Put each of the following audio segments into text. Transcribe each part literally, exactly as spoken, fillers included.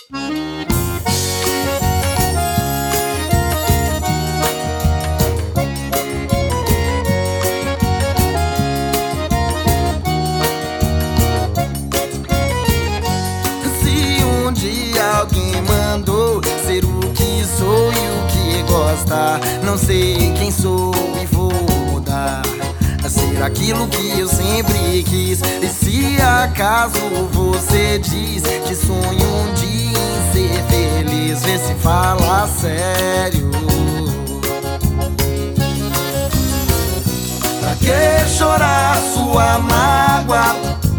Se um dia alguém mandou ser o que sou e o que gosta, não sei quem sou e vou mudar a ser aquilo que eu sempre quis. E se acaso você diz que sonha um dia em ser feliz, vê se fala sério. Pra que chorar sua mágoa,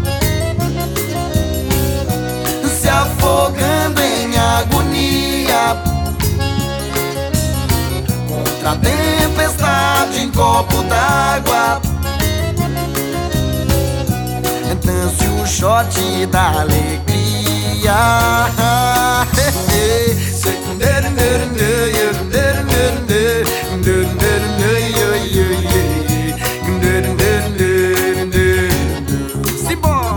se afogando em agonia contra a tempestade em copo d'água? Dance o shot da alegria. Simbora!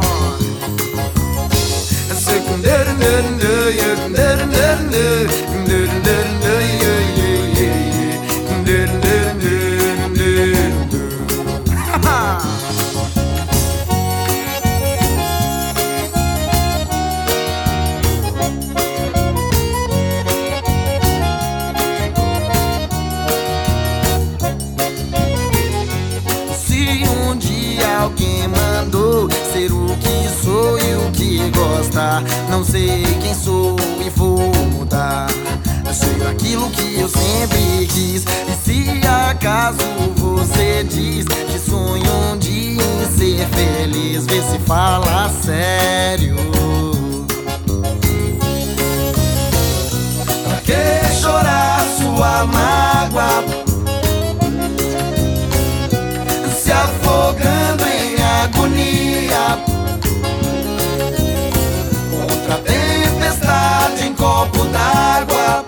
Alguém mandou ser o que sou e o que gosta, não sei quem sou e vou mudar a ser aquilo que eu sempre quis. E se acaso você diz que sonha um dia em ser feliz, vê se fala sério. Pra que chorar sua mágoa, se afogando em agonia contra a tempestade em copo d'água?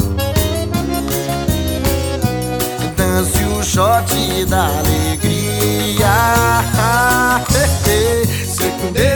Dance o shot da alegria. Secundário.